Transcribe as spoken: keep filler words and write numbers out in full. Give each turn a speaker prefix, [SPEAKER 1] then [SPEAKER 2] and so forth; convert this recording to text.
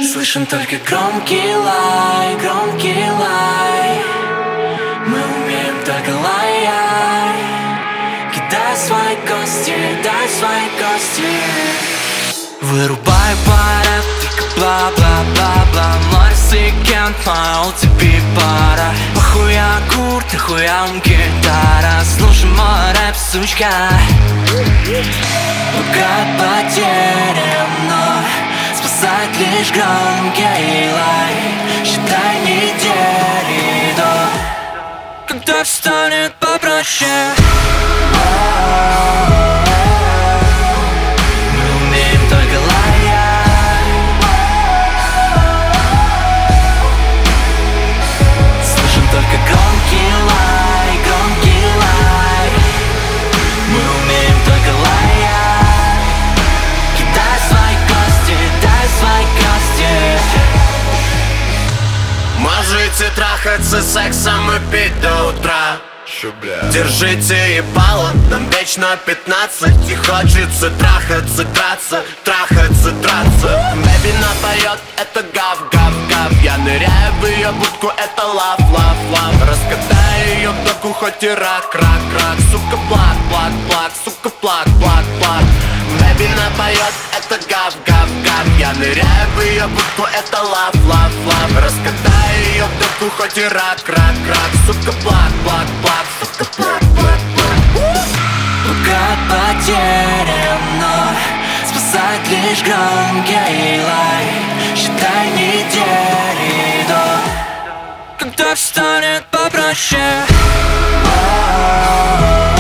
[SPEAKER 1] Слышен только громкий лай, громкий лай. Мы умеем только лаять. Кидай свои кости, дай свои кости. Вырубай парад, бла-бла-бла-бла. Младший Кент, моя о ти пи пара. Похуя курт, нахуя гитара. Слушай мой рэп, сучка. Пока потерян, но спасает лишь громкий лай. Считай недели до, когда станет попроще.
[SPEAKER 2] Можете трахаться сексом и пить до утра. Держите ебало, нам вечно пятнадцать. И хочется трахаться, драться, трахаться, драться. Бэби напоет, это гав, гав, гав. Я ныряю в ее будку, это лав, лав, лав. Раскатаю ее в доку, хоть и рак, рак, рак. Сука, плак, плак, плак, сука, плак, плак, плак. Бэби напоет, это гав, гав, гав. Я ныряю в ее будку, это лав, лав, лав. Раскатаю ее в доку, хоть и рак, рак, рак. Сука, плак, плак, плак, сука, плак, плак, плак.
[SPEAKER 1] Пока потерян, но спасает лишь громкий лай. Считай недели до, когда станет попроще.